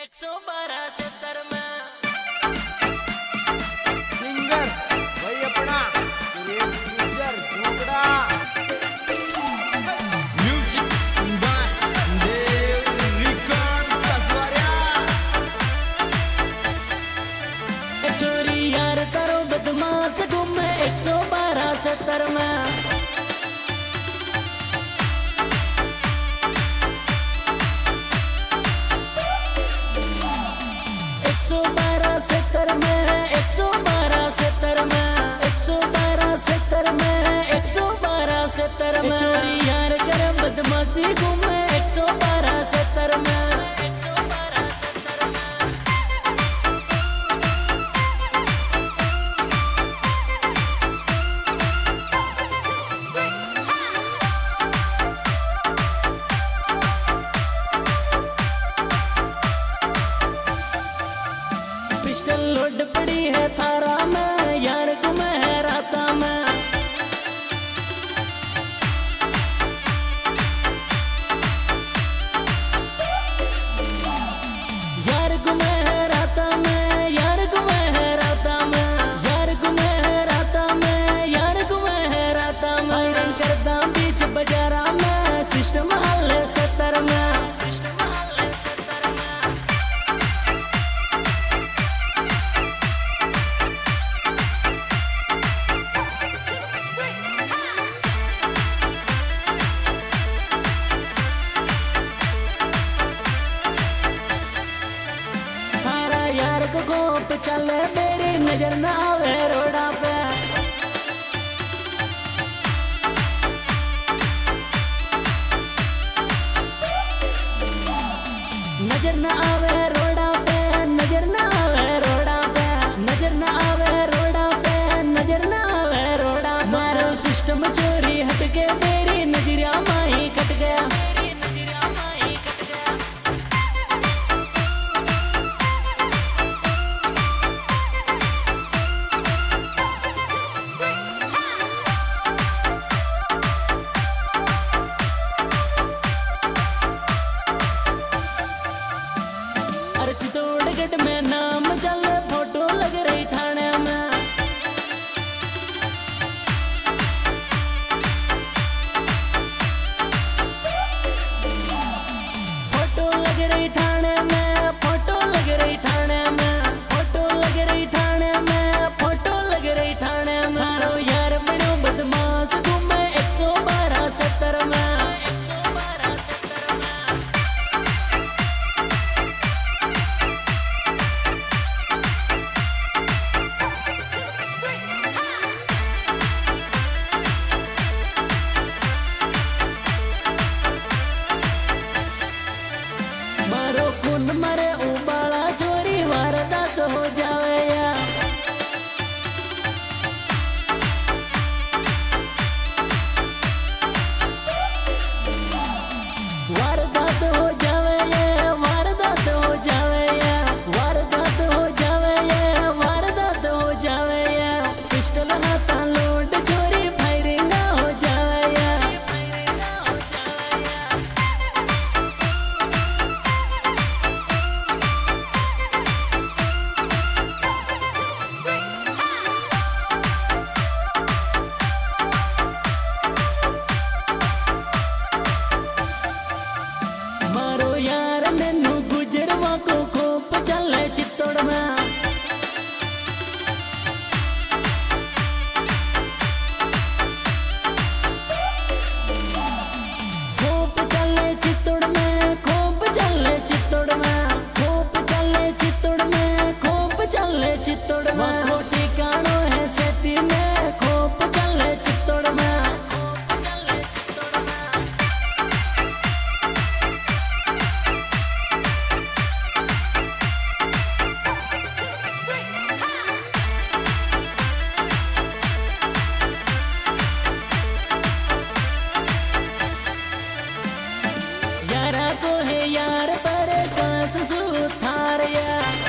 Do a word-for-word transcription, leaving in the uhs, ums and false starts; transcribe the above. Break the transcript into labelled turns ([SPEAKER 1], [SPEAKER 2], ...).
[SPEAKER 1] एक सौ बारह सत्तर में
[SPEAKER 2] सिंगर भाई अपना सुरेश गुर्जर झोपड़ा
[SPEAKER 3] म्यूजिक बाय देव रिकॉर्ड तस्वारिया
[SPEAKER 1] चोरी यार करो बदमाश घूमे एक सौ बारह सत्तर में एक सौ बारह सत्तर में एक सौ बारह सत्तर में एक सौ बारह सत्तर में एक सौ बारह सत्तर में चोरी यार कर बदमाशी घूमे एक सौ बारह सत्तर में एक सौ बारह सत्तर में पिस्टल लोड पड़ी है थारा में यार गुमे है राता में यार गुमे है राता में यार गुमे है राता में यार गुमे है राता में यार गुमे है राता में रंग करदा बीच बाजारा में सिस्टम हाल है सत्तर में सिस्टम हाल है सत्तर में यार को गोप चले मेरी नजर न आवे रोड़ा पे नजर न आवे रोड़ा पे नजर न आवे रोड़ा पे नजर न आवे रोड़ा पे नजर न आवे रोड़ा मारो सिस्टम चोरी हट के मेरी नजरिया माही कट गया मेरी नजरिया माही कट गया चित्तौड़गढ़ में नाम चल फोटो लग रही थाने में फोटो लग रही थाने में फोटो लग रही थाने में फोटो लग रही थाने में फोटो लग रही थाने में हारो यार बनो बदमाश घूमे एक सौ बारह सत्तर में एक सौ बारह सत्तर में मारो खून मरे उबाला चोरी वारदात हो जावे या वारदात हो जावे ये वारदात हो जावे या वारदात हो जावे ये वारदात हो जावे या पिस्टल हाथा लोड चोरी फायरिंग हो जावे या फायरिंग हो जावे या मारो यार नैनू गुजरवा को खोप चले चित्तौड़ में खोप चले चित्तौड़ में खोप चले चित्तौड़ में खोप चले चित्तौड़ में खोप चले चित्तौड़ में वो ठिकानो है सेती में खोप चले चित्तौड़ में खोप चले चित्तौड़ में यारा को है यार पर कास सुथार या